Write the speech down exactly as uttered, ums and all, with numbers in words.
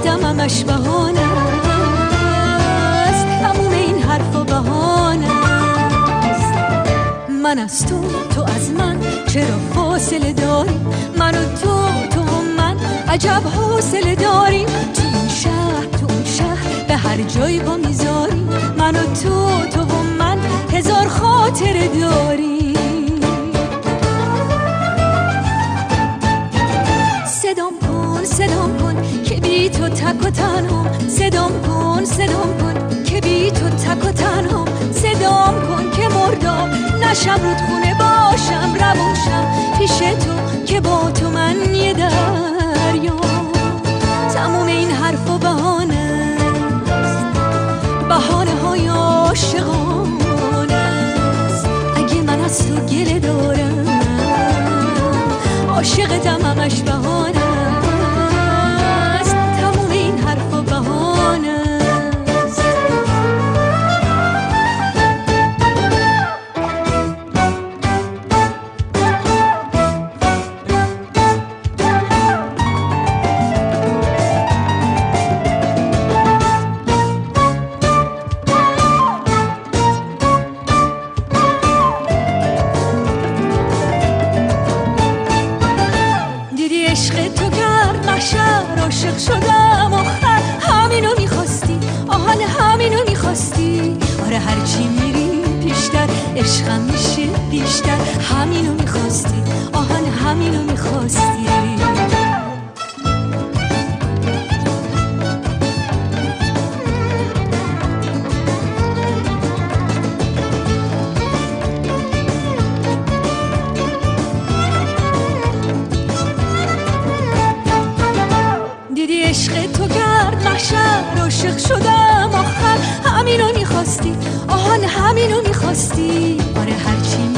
عاشقتم همش بهانه است، تموم این حرفا بهانه است. من از تو، تو از من، چرا فاصله داری؟ من و تو، تو و من، عجب حوصله داریم. تو این شهر، تو اون شهر، به هر جایی با میذاریم. من و تو، تو و من، هزار خاطره داریم. صدام کن، صدام کن که بی تو تک و تنهام. صدام کن، صدام کن که بی تو تک و تنهام. صدام کن که مردم نشم، رودخونه باشم، روونشم پیش تو که با تو من یه دریام. تموم این حرفا بهانه است، بهانه های عاشقانه است. اگه من از تو گله دارم، عاشقتم همش بهانه است، تموم این حرفا بهانه است. عاشق شدم آخر، همینو میخواستی، آهان همینو میخواستی. آره هرچی میری پیشتر عشقم میشه بیشتر. همینو میخواستی، آهان همینو میخواستی. عشق تو کرد محشر، عاشق شدم آخر، همینو میخواستی، آهان همینو میخواستی. آره هرچی